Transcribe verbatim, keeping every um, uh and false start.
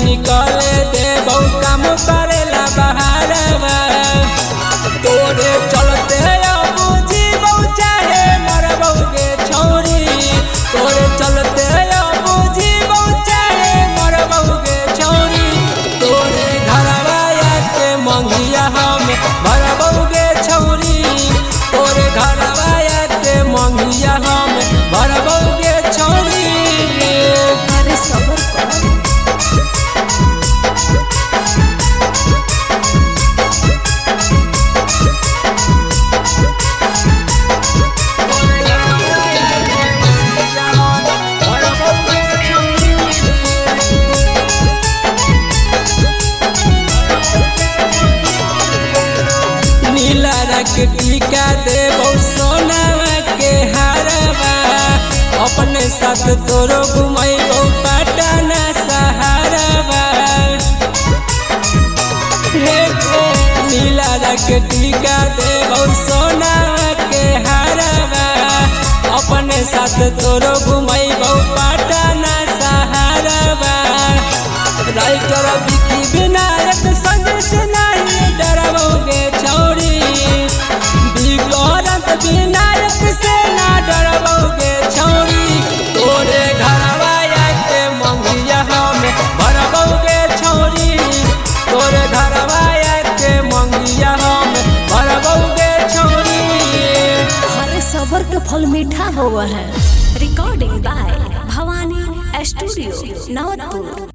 निकले देबौ काम करेला बहारवा तोरे चलते अब जीवौ चाहे मरबौ गे छौरी तोरे चलते अब जीवौ चाहे मरबौ गे छौरी तोरे घरवा के मंगिया हम भरबौ गे छौरी तोरे घरवा के मंगिया हम भरबौ गे छौरी। अरे सबर कर के टीका देबौ सोनावा के हारवा अपने साथ तोरो घुमैबौ पटना सहारवा हे नीला के टीका देबौ सोनावा के हारवा अपने साथ तोरो घुमैबौ पटना सहारवा राइटर विकी विनायक संजय से नहीं डरबौ गे छौरी विनायक से ना डरबौ गे छौरी तोरे घरवा के मंगिया हम भरबौ गे छौरी तोरे घरवा के मंगिया हम भरबौ गे छौरी। अरे सबर का फल मीठा हुआ है। Recording by Bhawani studio Navatpur.